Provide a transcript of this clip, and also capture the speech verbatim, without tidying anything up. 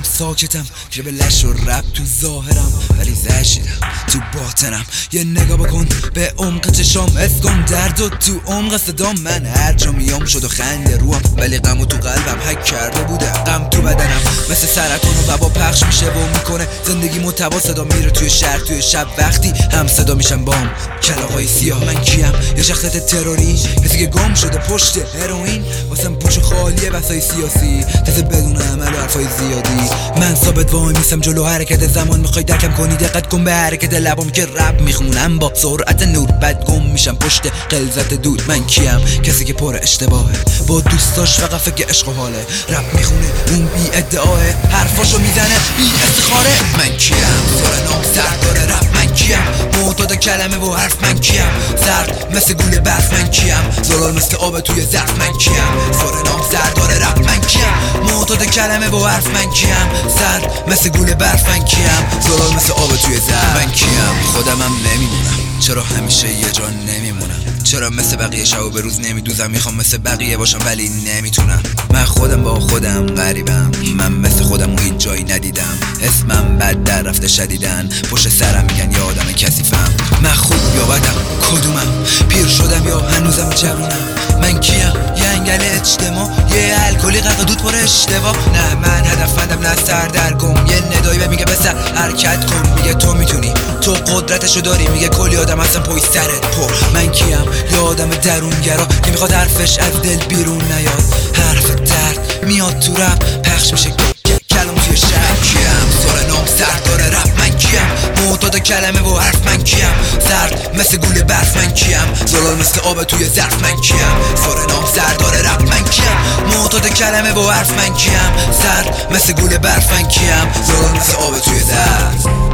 ساکتم که به لش و رب تو ظاهرم ولی زشیدم تو باطنم. یه نگاه بکن به عمق چشام، حس کن درد و تو عمق صدام. من هر جا میام شد و خنده روام ولی غم و تو قلبم حک کرده بوده. غم تو بدنم مثل سرطان و وبا پخش میشه و میکنه زندگی متوا. صدا میره توی شهر توی شب وقتی هم صدا میشم بام کلاغای سیاه. من کیم؟ یه شخصیت تروری، کسی که گم شده پشت هروئین. واسم پوچ خالیه بسای سیاسی، تازه بدون عمل و حرفای زیادی. من ثابت وای میسم جلو حرکت زمان. میخوای درکم کنی دقت کن به حرکت لبام که رپ میخونم با سرعت نور. بعد گم میشم پشت غلظت دود. من کیم؟ کسی که پر اشتباهه با دوستاش فقط فکر عشق و حاله. رپ میخونه اون بی ادعاه، حرفاشو میزنه بی استخاره. من کیم؟ سرنام سرد داره رپ. من کیم؟ معتاد کلمه و حرف. من کیم؟ سرد مثل گوله برف. من کیم؟ زلال مثل آب توی ظرف. من کیم؟ سرنام سرد داره رپ. من کیم؟ معتاد کلمه و حرف. من کیم؟ سرد مثل گوله برف. من کیم؟ زلال مثل آب توی ظرف. من کیم؟ خودمم نمیمونم. چرا همیشه یه جا نمیمونم؟ چرا مثل بقیه شب و به روز نمیدوزم؟ میخوام مثل بقیه باشم ولی نمیتونم. من خودم با خودم غریبم، من مثل خودم و هیچ جایی ندیدم. اسمم بد در رفته شدیدن، پشت سرم میگن یه آدم کثیفم. من خوب یا بدم کدومم؟ پیر شدم یا هنوزم جوونم؟ من کیم؟ یه انگل اجتماع، یه الکلی غرق دود پر اشتباه. نه من هدفمندم نه سردرگم. یه ندایی به میگه بسر حرکت کن، میگه تو میتونی، تو قدرتشو داری. میگه کلی آدم هستن پای سرت پر. من کیم؟ یه آدم درونگرا که میخواد حرفش از دل بیرون نیاد. حرف درد میاد تو رپ پخش میشه کلام توی شهر. من کیم؟ سرنام سرد داره رپ. من کیم؟ معتاد کلمه و حرف. من کیم؟ سرد مثل گوله برف. من کیم؟ زلال مثل آب توی ظرف. من کیم؟ سرنام سرد داره رپ. من کیم؟ معتاد کلمه و حرف. من کیم؟ سرد مثل گوله برف. من کیم؟ زلال مثل آب توی ظرف.